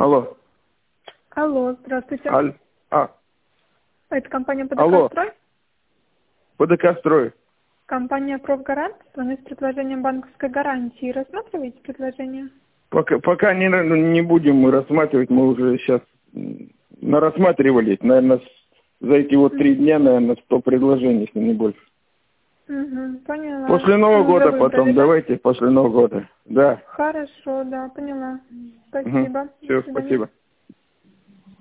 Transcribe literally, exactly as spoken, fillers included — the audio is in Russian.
Алло. Алло, здравствуйте. Аль... А, Это компания алло. ПДК «Строй»? ПДК «Строй». Компания «Профгарант». Звоню с предложением банковской гарантии. Рассматриваете предложение? Пока, пока не, не будем мы рассматривать, мы уже сейчас нарассматривали, наверное, за эти вот три дня, наверное, сто предложений, если не больше. Угу, поняла. После Нового Вы года уже потом, выбрали, да? давайте после Нового года. Да. Хорошо, да, поняла. Спасибо. Угу. Все, До свидания. спасибо.